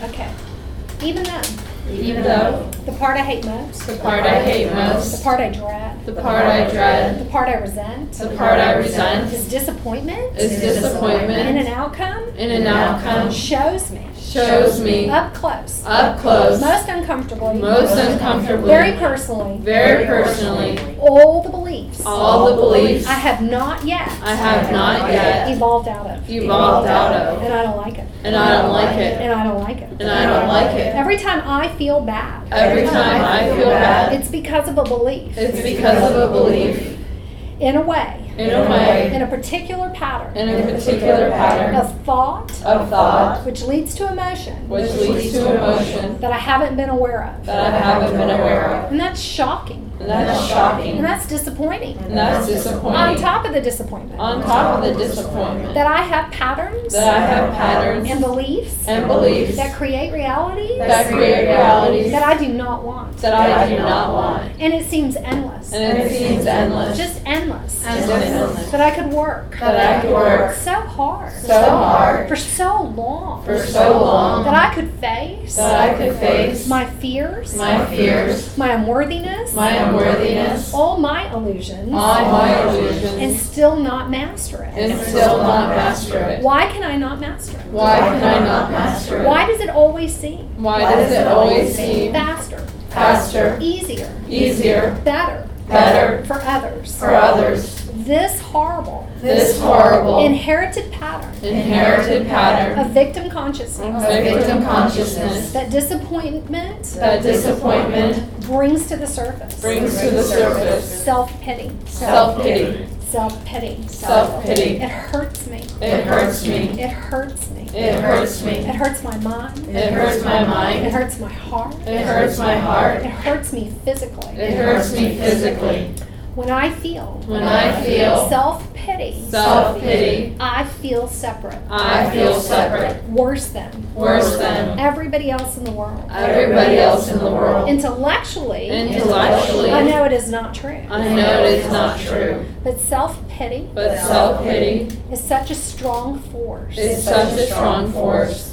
Okay. Even though Even though the part I hate most, the part I hate most, the part I dread, the part I dread, the part I resent, the part I resent, is disappointment is disappointment in an outcome in an outcome shows me up close, most uncomfortably, uncomfortably, very personally, all the beliefs all the beliefs I have not yet evolved out of. And I don't like it. And I don't like it. And I don't like it. And I don't like it. Every time I feel bad, Every time I feel bad, it's because of a belief. it's because of a belief In a way. in a way, In a particular pattern. in a particular pattern Of thought. of thought, Which leads to emotion. which leads to emotion That I haven't been aware of. that I haven't been aware of. And that's shocking. And that's And shocking. that's disappointing. And that's On disappointing. top of the disappointment. On top of the disappointment, That I have patterns. that I have patterns And beliefs. and beliefs That create realities. that create realities That I do not want. that I do not want. And it seems endless. And it seems endless. Just endless. Just endless. That I could work. That I could work So hard. so hard For so long. for so long That I could face. that I could face My fears. my fears, My unworthiness. my unworthiness, All my illusions. all my And illusions, still not master it. and still not master it. Why can I not master it? Why can I not master it? Why does it always seem Why does it always seem faster, faster, easier, easier, better better for others? for others? This horrible This horrible inherited pattern inherited pattern of victim consciousness of victim consciousness that disappointment that disappointment brings to the surface. brings to the surface. Self-pity. Self-pity, Self-pity. self-pity. It hurts me. It hurts me. It hurts me. It hurts me. It hurts my mind. It hurts my It mind. hurts my heart. It hurts my heart. It hurts me physically. It hurts me physically. When I feel self-pity, Self-pity. I feel separate. I feel separate. Worse than Worse than everybody else in the world. everybody else in the world. Intellectually, Intellectually, I know it is not true. I know it is not true. But self-pity But self-pity is such a strong force is such a strong force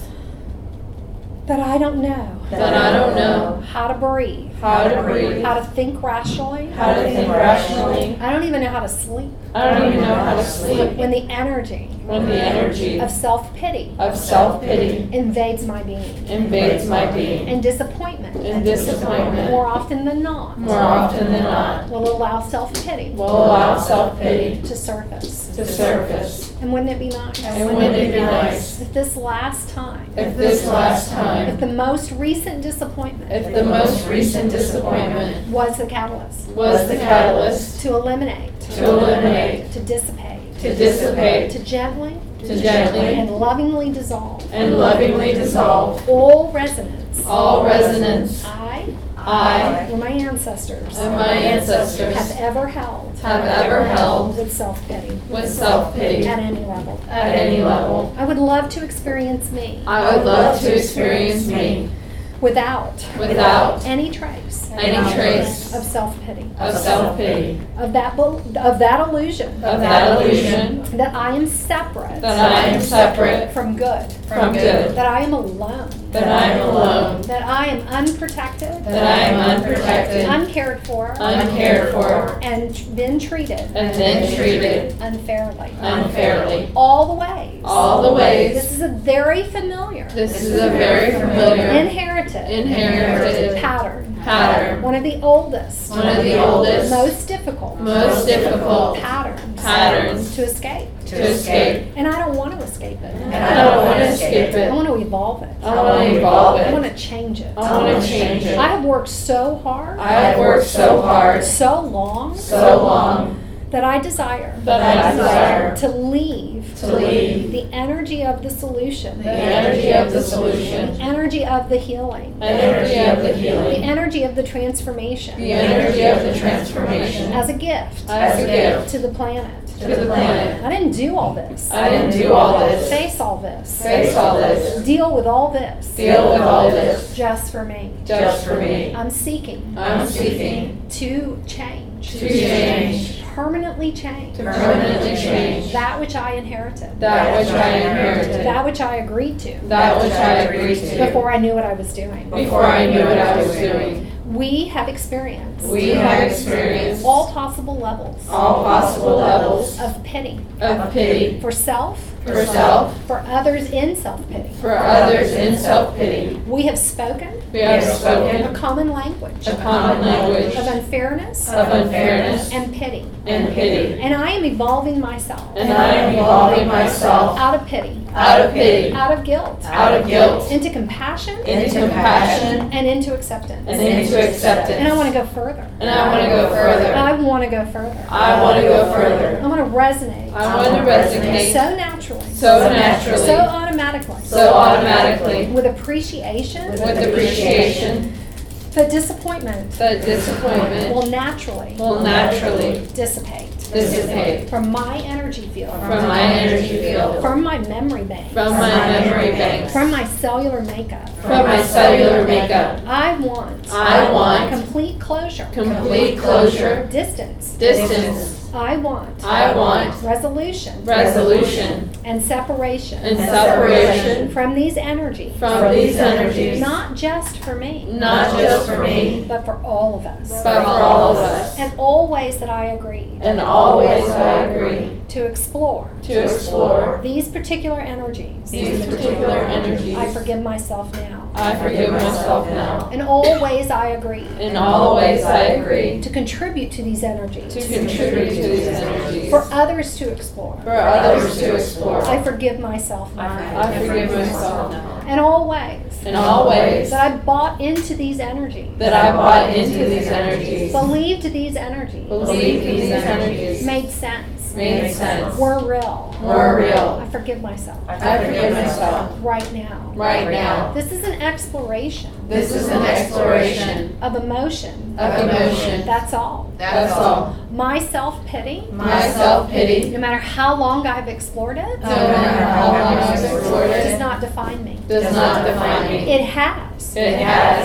that I don't know that I don't know how to breathe, how to breathe, how to think rationally. how to think rationally. I don't even know how to sleep I don't even know how to sleep when the energy when the energy of self-pity of self-pity invades my being. invades my being. And disappointment, And disappointment, more often than not, more often than not, will allow self-pity will allow self-pity to surface. to surface. And wouldn't it be nice And wouldn't it be nice if this last time, if this last if time, the most recent disappointment if the most recent disappointment was the catalyst was the catalyst to eliminate, to eliminate, to dissipate, to dissipate, to gently to gently and lovingly dissolve and lovingly dissolve all resonance all resonance I or my ancestors and my ancestors have ever held have ever held with self-pity with self-pity at any level. at any level. I would love to experience me I would love to experience me without any trace any trace of self-pity, of self-pity, of that illusion of that illusion that I am separate that I am separate from good, from good, that I am alone, that I am alone, that I am unprotected, that I am unprotected, uncared for, uncared for, and been treated and then treated unfairly. unfairly. All the ways. All the ways. This is a very familiar, This is a very familiar inherited pattern. One of the oldest, one of the oldest, most difficult patterns to escape. And I don't want to escape it. And I don't want to escape I it. want to evolve it. I want to evolve I want it. to change it. I want to change it. I have worked so hard, I have worked so hard, so long, so long, that I desire to leave the the energy of the solution, energy of the solution, the energy of the healing, energy of the the healing, energy of the transformation the energy of the transformation as a gift as a gift to the planet. to the planet. I didn't do all this. I didn't do all this, Face all this. face all this, Deal with all this. deal with all this, Just for me. just for me. I'm seeking I'm seeking to change change. To change. Permanently change. To permanently change. That which I inherited. That which I inherited. That which I agreed to. That which I agreed to. Before I knew what I was doing. Before I knew what I was doing. We have experienced. We have experienced all possible levels. all possible levels of pity. of pity. For self. For self. For others in self-pity. For others in self-pity. We have spoken. We have spoken A common language. a common language Of unfairness. of unfairness And pity. and pity. And I am evolving myself. And I am evolving myself Out of pity. out of pity, Out of guilt. out of guilt, Into compassion. into compassion, And into acceptance. and into acceptance. And I want to go further. And I want to go further. I want to go further. I want to go further. I want to resonate. I want to resonate So naturally. so naturally, So automatically. so automatically, With appreciation. with appreciation, But disappointment that disappointment will naturally will naturally dissipate. dissipate From my energy field. from my energy field, From my memory bank. from my memory banks, From my cellular makeup. from my cellular makeup. I want I want complete closure. complete closure, Distance. distance. I want I want resolution resolution and separation and separation from these energies. from these energies, Not just for me, not just for me, but for all of us. but for all of us. And all ways that I agreed And always I agree to explore to explore these particular energies. these particular energies. I forgive myself now. I forgive myself now. In all ways I agree In all ways I agree to contribute to these energies. to contribute to these energies. For others to explore. For others to explore. I forgive myself now. I forgive myself now. In all ways In all ways that I bought into these energies. that I bought into these energies, Believed these energies. believed these energies, Made sense. made sense, Were real. were real. I forgive myself. I forgive myself Right now. right now. This is an exploration This is an exploration of emotion. of emotion. That's all. That's all. My self-pity, My self-pity, no matter how long I've explored it, no matter how long I've explored does it, not define me. does not define me. It has. It has,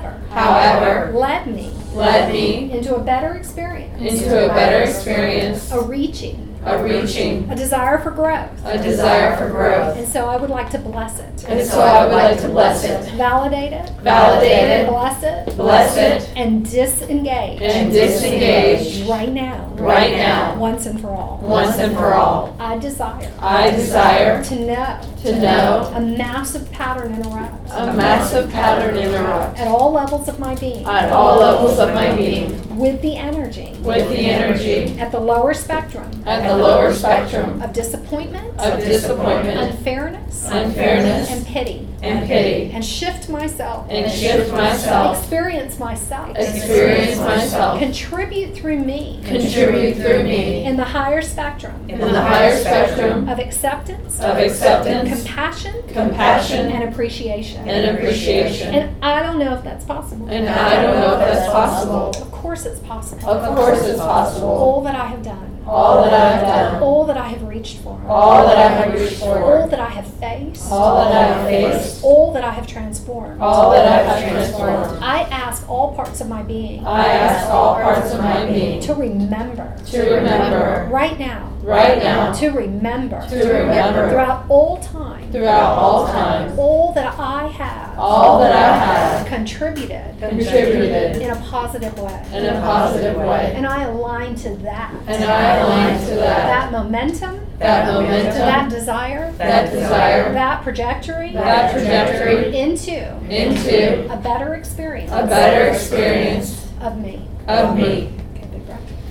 However, however, led me led me into a better experience, into a better experience, a reaching, a reaching, a desire for growth. a desire for growth. And so I would like to bless it, And so I would like to bless it, validate it, validate it, bless it, bless it, and disengage and disengage right now, right now, once and for all. once and for all. I desire I desire to know to know a massive pattern interrupt a massive pattern interrupt at all levels of my being at all levels of my being with the energy with the energy at the lower spectrum at the lower spectrum of disappointment, of disappointment, unfairness, unfairness, and pity, and pity, and shift myself, and shift myself, experience myself, experience myself, contribute through me contribute through me in the higher spectrum in the higher spectrum of acceptance, of acceptance, compassion, compassion, and appreciation. and appreciation. And I don't know if that's possible. And I don't know if that's possible. Of course it's possible. Of course it's possible. All that I have done, All that I have done, all that I have reached for, all that I have reached all for, that I have faced, all that I have faced, all that I have transformed. all that I have transformed. I ask all parts of my being I ask all parts of my being to remember to remember right now, right now, to remember to remember throughout all time, throughout all time, all that I have all that I have contributed contributed in a positive way. in a positive way. And I align to that. And I align to that, That momentum, that that momentum, desire, that desire, that trajectory, that trajectory into into a better experience a better experience of me. of me. Okay, big breath.